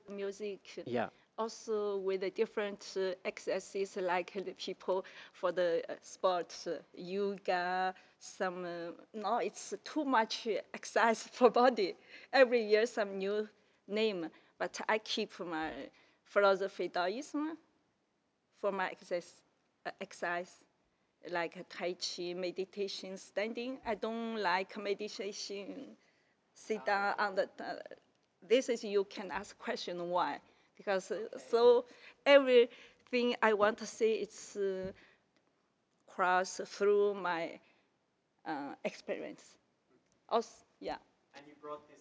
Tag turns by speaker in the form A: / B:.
A: music.
B: Yeah.
A: Also with the different exercises like the people for the sports, yoga, some, no, it's too much exercise for body. Every year some new name, but I keep my philosophy Taoism for my exercise, like Tai Chi, meditation, standing. I don't like meditation, sit down on the, this is you can ask question why, because so everything I want to say it's cross through my experience. Also, yeah.